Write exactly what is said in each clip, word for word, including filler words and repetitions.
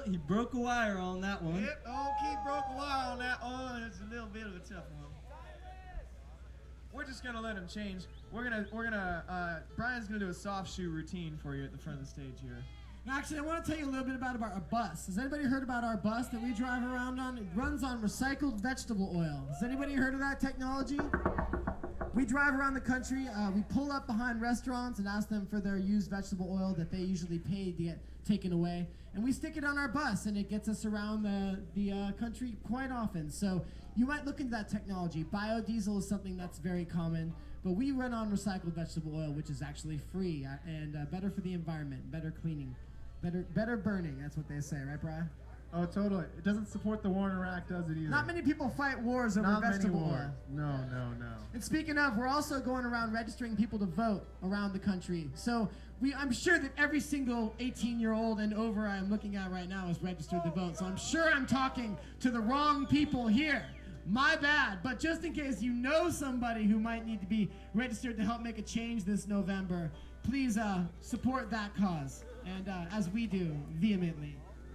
Well, he broke a wire on that one. Yep, old Keith broke a wire on that one. It's a little bit of a tough one. We're just gonna let him change. We're gonna, we're gonna, uh, Brian's gonna do a soft shoe routine for you at the front of the stage here. Actually, I want to tell you a little bit about, about our bus. Has anybody heard about our bus that we drive around on? It runs on recycled vegetable oil. Has anybody heard of that technology? We drive around the country. Uh, we pull up behind restaurants and ask them for their used vegetable oil that they usually pay to get taken away. And we stick it on our bus, and it gets us around the, the uh, country quite often. So you might look into that technology. Biodiesel is something that's very common, but we run on recycled vegetable oil, which is actually free uh, and uh, better for the environment, better cleaning. Better better burning, that's what they say, right, Brian? Oh, totally. It doesn't support the war in Iraq, does it either? Not many people fight wars over Not vegetable many wars. oil. No, no, no. And speaking of, we're also going around registering people to vote around the country. So we, I'm sure that every single eighteen-year-old and over I'm looking at right now is registered to vote. So I'm sure I'm talking to the wrong people here. My bad. But just in case you know somebody who might need to be registered to help make a change this November, please uh, support that cause. And uh, as we do, vehemently.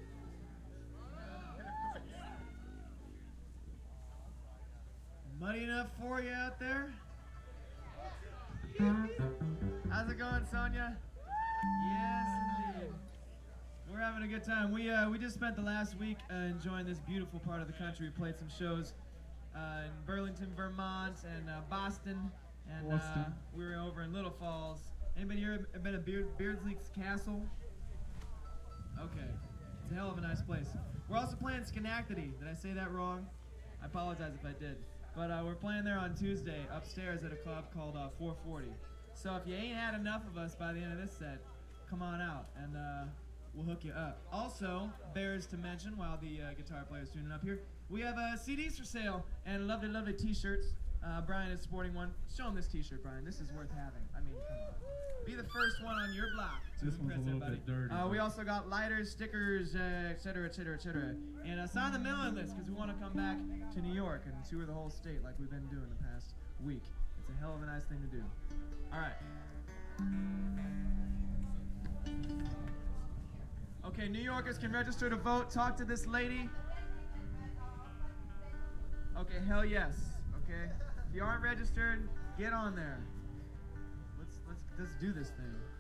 Muddy enough for you out there? How's it going, Sonia? Yes, indeed. We're having a good time. We uh, we just spent the last week uh, enjoying this beautiful part of the country. We played some shows uh, in Burlington, Vermont, and uh, Boston, and uh, Boston. we were over in Little Falls. Anybody here been to Beard, Beardsley's Castle? Okay, it's a hell of a nice place. We're also playing Schenectady. Did I say that wrong? I apologize if I did. But uh, we're playing there on Tuesday upstairs at a club called uh, four forty. So if you ain't had enough of us by the end of this set, come on out and uh, we'll hook you up. Also, bears to mention while the uh, guitar player's tuning up here, we have uh, C Ds for sale and lovely, lovely t-shirts. Uh, Brian is sporting one. Show him this t-shirt, Brian. This is worth having. I mean, come on. Be the first one on your block to This impress one's a little everybody. bit dirty, Uh, we but- also got lighters, stickers, uh, et cetera, et cetera, et cetera. And uh, sign the mailing list because we want to come back to New York and tour the whole state like we've been doing the past week. It's a hell of a nice thing to do. All right. Okay, New Yorkers can register to vote. Talk to this lady. Okay, hell yes. Okay, if you aren't registered, get on there. Let's let's let's do this thing.